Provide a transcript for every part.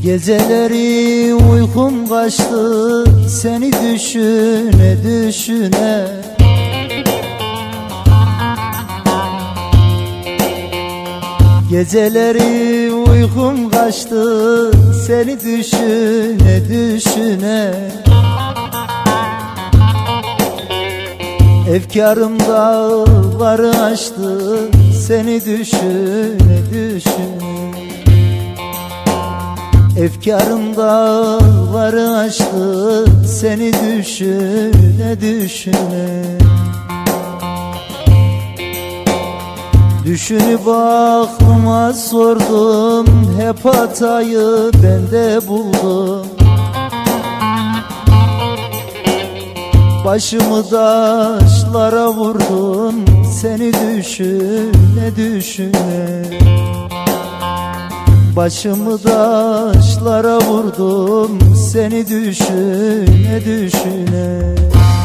Geceleri uykum kaçtı seni düşüne düşüne. Geceleri uykum kaçtı seni düşüne düşüne. Efkarım dağları aştı seni düşüne düşüne. Efkarım dağları aştı seni düşüne düşüne. Düşünüp aklıma sordum, hep hatayı bende buldum. Başımı taşlara vurdum seni düşüne düşüne. Başımı taşlara vurdum seni düşüne düşüne.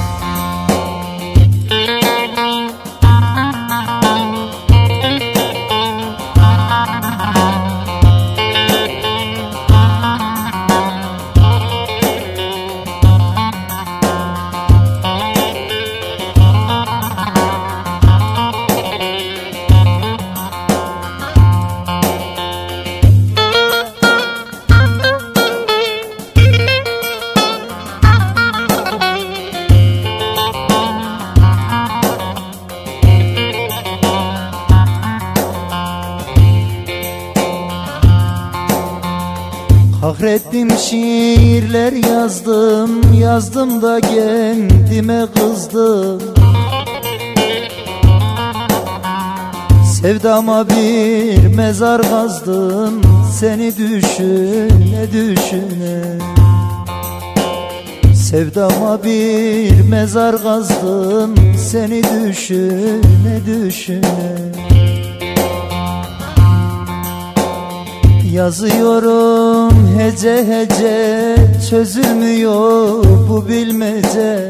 Kahrettim şiirler yazdım, yazdım da kendime kızdım. Sevdama bir mezar kazdım seni düşüne düşüne. Sevdama bir mezar kazdım seni düşüne düşüne. Yazıyorum hece hece, çözülmüyor bu bilmece.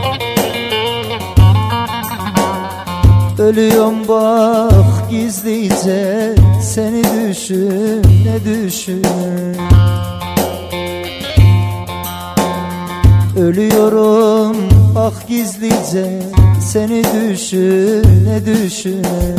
Ölüyorum bak gizlice seni düşüne düşüne. Ölüyorum bak gizlice seni düşüne düşüne.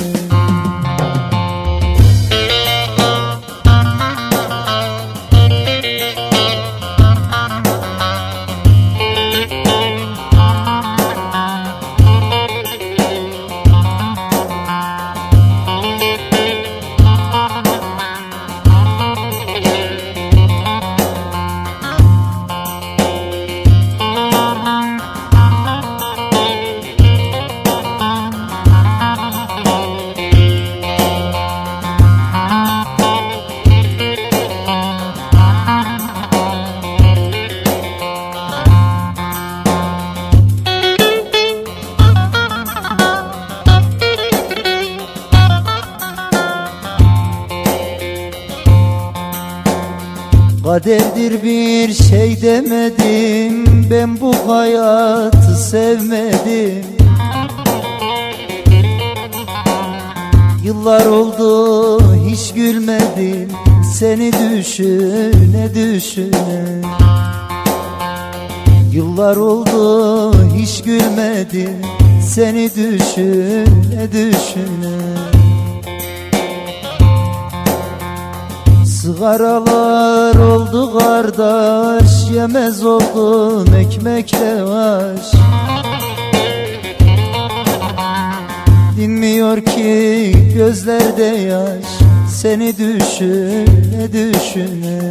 Kaderdir bir şey demedim, ben bu hayatı sevmedim. Yıllar oldu hiç gülmedim seni düşüne düşüne. Yıllar oldu hiç gülmedim seni düşüne düşüne. Sigaralar oldu kardeş, yemez oldum ekmek lavaş. Dinmiyor ki gözlerde yaş seni düşüne düşüne.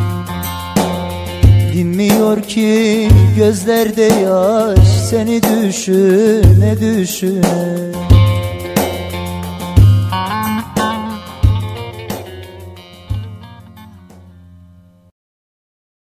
Dinmiyor ki gözlerde yaş seni düşüne düşüne.